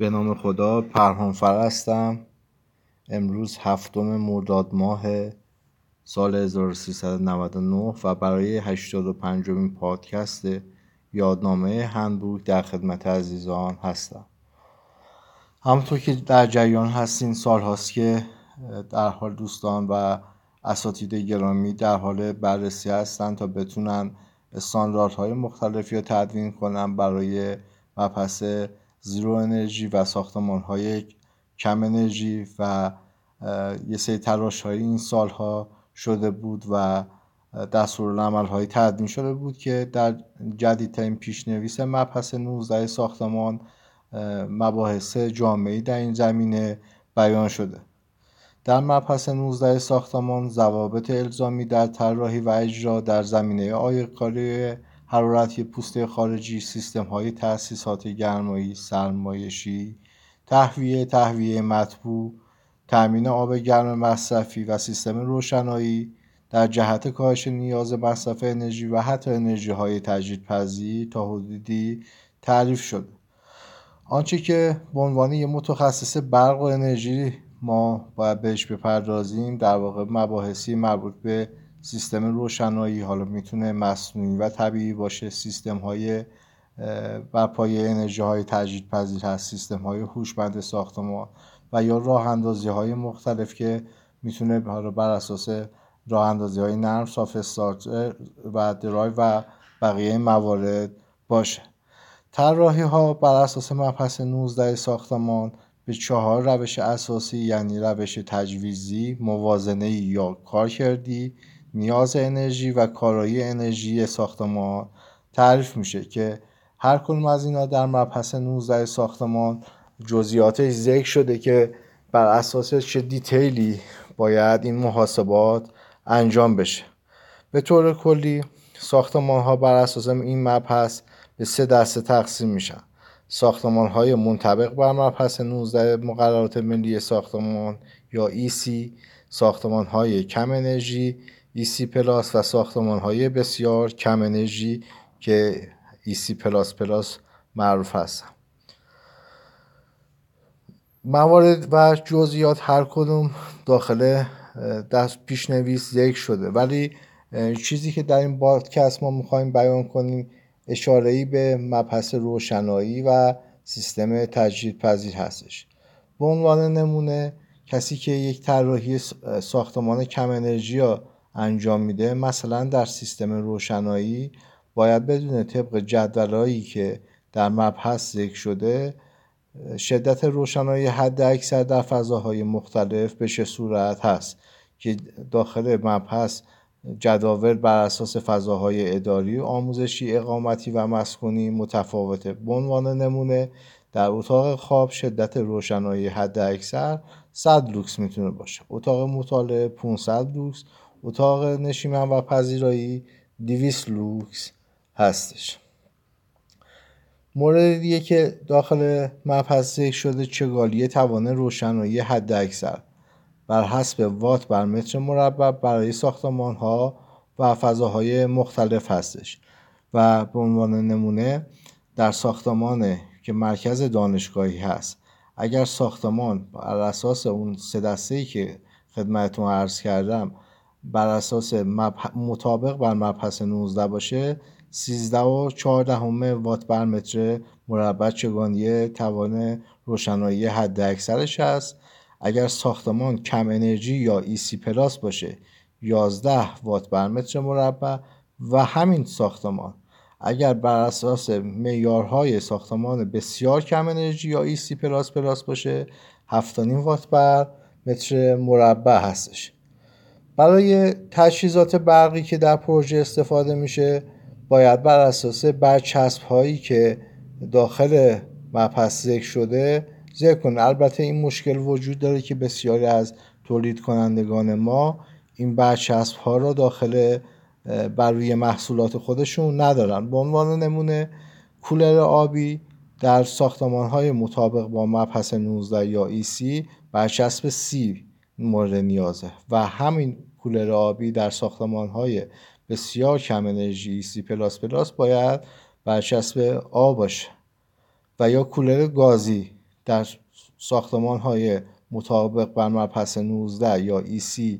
به نام خدا. پرهام هستم. امروز 7 مرداد ماه سال 1399 و برای 85مین پادکست یادنامه هندبوک در خدمت عزیزان هستم. همونطور که در جریان هستین، سال هاست که در حال دوستان و اساتید گرامی در حال بررسی هستن تا بتونن استانداردهای مختلفی رو تدوین کنن برای مبحث زیرو انرژی و ساختمان‌های کم انرژی و یه سری تلاش‌های این سالها شده بود و دستورالعمل‌های تدوین شده بود که در جدیدترین پیشنویس مبحث 19 ساختمان مباحث جامعی در این زمینه بیان شده. در مبحث 19 ساختمان ضوابط الزامی در طراحی و اجرا در زمینه عایق‌کاری حرارتی پوسته خارجی، سیستم‌های تأسیسات گرمایی، سرمایشی، تهویه مطبوع، تأمین آب گرم مصرفی و سیستم روشنایی در جهت کاهش نیاز مصرف انرژی و حتی انرژی‌های تجدیدپذیر تا حدودی تعریف شده. آنچه که به عنوان یه متخصص برق و انرژی ما باید بهش بپردازیم در واقع مباحثی مربوط به سیستم روشنایی، حالا میتونه مصنوعی و طبیعی باشه، سیستم های بر پایه انرژی های تجدیدپذیر هست، سیستم های هوشمند ساختمان و یا راه اندازی های مختلف که میتونه حالا بر اساس راه اندازی های نرم، صاف استارتر و درایو و بقیه موارد باشه. طراحی ها بر اساس مبحث 19 ساختمان به 4 روش اساسی، یعنی روش تجویزی، موازنه یا کارکردی، نیاز انرژی و کارایی انرژی ساختمان تعریف میشه که هر کدوم از اینا در مبحث 19 ساختمان جزئیاتش ذکر شده که بر اساس چه دیتیلی باید این محاسبات انجام بشه. به طور کلی ساختمان ها بر اساس این مبحث به 3 دسته تقسیم میشن: ساختمان های منطبق بر مبحث 19 مقررات ملی ساختمان یا EC، ساختمان های کم انرژی EC پلاس و ساختمان های بسیار کم انرژی که EC پلاس پلاس معروف هستن. موارد و جزئیات هر کدوم داخل دست پیشنویس ذکر شده، ولی چیزی که در این پادکست ما میخوایم بیان کنیم اشاره‌ای به مبحث روشنایی و سیستم تجدیدپذیر هستش. به عنوان نمونه کسی که یک طراحی ساختمان کم انرژی را انجام میده، مثلا در سیستم روشنایی باید بدونه طبق جدولایی که در مبحث ذکر شده شدت روشنایی حد اکثر در فضاهای مختلف به چه صورت هست که داخل مبحث جداول بر اساس فضاهای اداری، آموزشی، اقامتی و مسکونی متفاوته. به عنوان نمونه در اتاق خواب شدت روشنایی حد اکثر 100 لوکس میتونه باشه، اتاق مطالعه 500 لوکس، اتاق نشیمن و پذیرایی 200 لوکس هستش. مورد دیگه که داخل مبحث ذکر شده چگالی توان روشنایی حد اکثر بر حسب وات بر متر مربع برای ساختمان ها و فضاهای مختلف هستش و به عنوان نمونه در ساختمان که مرکز دانشگاهی هست، اگر ساختمان بر اساس اون 3 دسته‌ای که خدمتتون عرض کردم بر اساس مطابق بر مبحث 19 باشه، 13.4 وات بر متر مربع چگالی توان روشنایی حد اکثرش هست. اگر ساختمان کم انرژی یا EC پلاس باشه 11 وات بر متر مربع و همین ساختمان اگر بر اساس معیارهای ساختمان بسیار کم انرژی یا EC پلاس پلاس باشه 7.5 وات بر متر مربع هستش. برای تجهیزات برقی که در پروژه استفاده میشه باید بر اساس برچسب هایی که داخل مبحث ذکر شده ذکر کن. البته این مشکل وجود داره که بسیاری از تولید کنندگان ما این برچسب ها را داخل بر روی محصولات خودشون ندارن. به عنوان نمونه کولر آبی در ساختمان های مطابق با مبحث 19 یا EC برچسب C مورد نیازه و همین کولر آبی در ساختمان های بسیار کم انرژی EC پلاس پلاس باید برچسب A باشه. و یا کولر گازی در ساختمان های مطابق بر مبحث 19 یا EC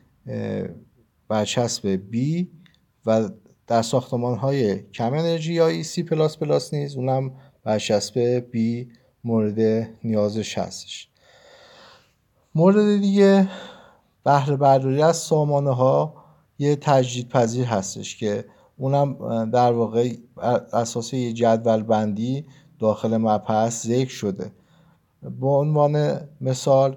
برچسب B و در ساختمان های کم انرژی یا EC++ نیز اونم برچسب B مورد نیازش هستش. مورد دیگه بهره برداری از سامانه ها یه تجدیدپذیر هستش که اونم در واقع اساس یه جدول بندی داخل مبحث ذکر شده. به عنوان مثال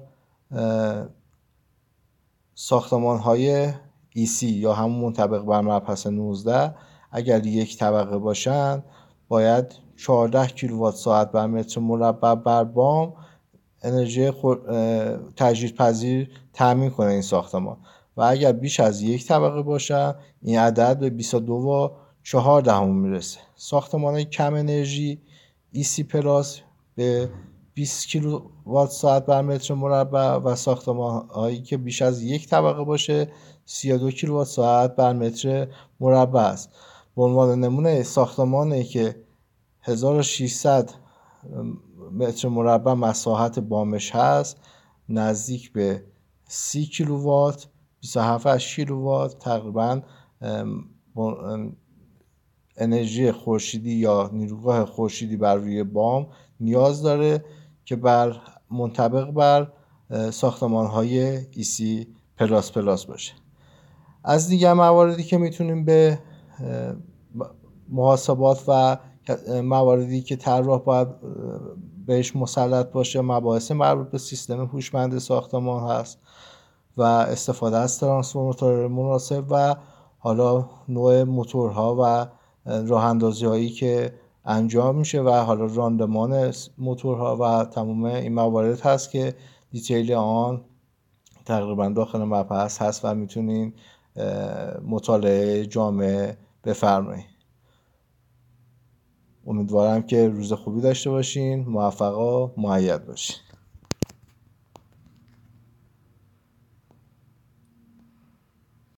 ساختمان های EC یا همون منطبق بر مبحث 19 اگر یک طبقه باشن باید 14 کیلووات ساعت بر متر مربع بر بام انرژی تجدیدپذیر تامین کنه این ساختمان و اگر بیش از یک طبقه باشن این عدد به 22.4 میرسه. ساختمان های کم انرژی EC پلاس به 20 کیلووات ساعت بر متر مربع و ساختمان هایی که بیش از یک طبقه باشه 32 کیلووات ساعت بر متر مربع است. به عنوان نمونه ساختمانی که 1600 متر مربع مساحت بامش هست نزدیک به 30 کیلووات 27 کیلووات تقریبا انرژی خورشیدی یا نیروگاه خورشیدی بر روی بام نیاز داره که منطبق بر ساختمان‌های EC++ باشه. از دیگر مواردی که میتونیم به محاسبات و مواردی که طراح باید بهش مسلط باشه مباحث مربوط به سیستم هوشمند ساختمان هست و استفاده از ترانسفورماتور مناسب و حالا نوع موتورها و راه اندازی هایی که انجام میشه و حالا راندمان موتورها و تمام این موارد هست که دیتیل آن تقریبا داخل مبحث هست و میتونین مطالعه جامع بفرمایید. امیدوارم که روز خوبی داشته باشین، موفق و مؤید باشین.